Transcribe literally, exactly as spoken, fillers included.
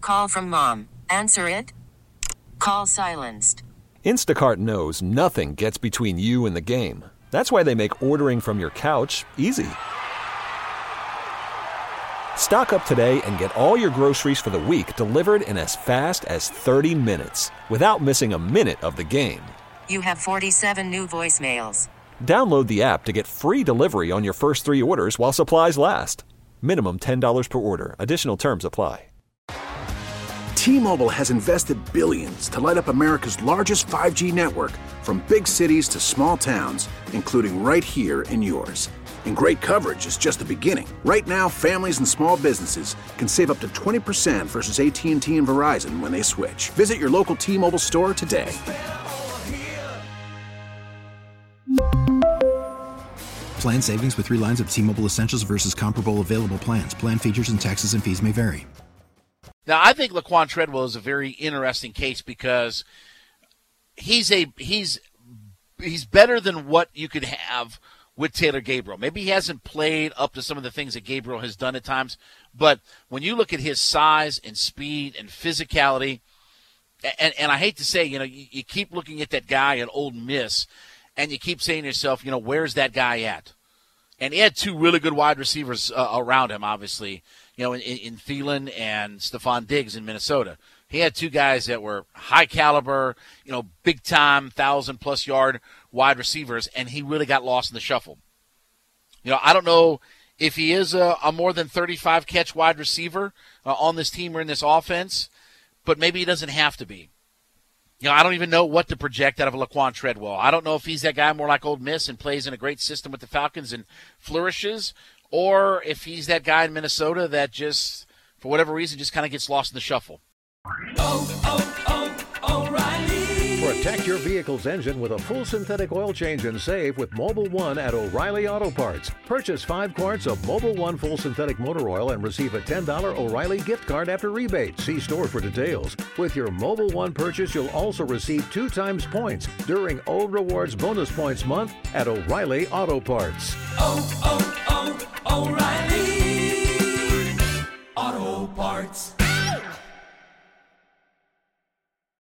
Call from mom. Answer it. Call silenced. Instacart knows nothing gets between you and the game. That's why they make ordering from your couch easy. Stock up today and get all your groceries for the week delivered in as fast as thirty minutes without missing a minute of the game. You have forty-seven new voicemails. Download the app to get free delivery on your first three orders while supplies last. Minimum ten dollars per order. Additional terms apply. T-Mobile has invested billions to light up America's largest five G network, from big cities to small towns, including right here in yours. And great coverage is just the beginning. Right now, families and small businesses can save up to twenty percent versus A T and T and Verizon when they switch. Visit your local T-Mobile store today. Plan savings with three lines of T-Mobile Essentials versus comparable available plans. Plan features and taxes and fees may vary. Now, I think Laquan Treadwell is a very interesting case because he's a he's he's better than what you could have with Taylor Gabriel. Maybe he hasn't played up to some of the things that Gabriel has done at times, but when you look at his size and speed and physicality, and, and I hate to say, you know, you, you keep looking at that guy at Ole Miss, and you keep saying to yourself, you know, where's that guy at? And he had two really good wide receivers uh, around him, obviously, you know, in, in Thielen and Stephon Diggs in Minnesota. He had two guys that were high caliber, you know, big time, thousand plus yard wide receivers, and he really got lost in the shuffle. You know, I don't know if he is a, a more than thirty-five catch wide receiver uh, on this team or in this offense, but maybe he doesn't have to be. You know, I don't even know what to project out of Laquan Treadwell. I don't know if he's that guy more like Ole Miss and plays in a great system with the Falcons and flourishes, or if he's that guy in Minnesota that just, for whatever reason, just kind of gets lost in the shuffle. Oh, oh, oh, O'Reilly. Protect your vehicle's engine with a full synthetic oil change and save with Mobil one at O'Reilly Auto Parts. Purchase five quarts of Mobil one full synthetic motor oil and receive a ten dollars O'Reilly gift card after rebate. See store for details. With your Mobil one purchase, you'll also receive two times points during O Rewards Bonus Points Month at O'Reilly Auto Parts. Oh, oh, oh, O'Reilly Auto Parts.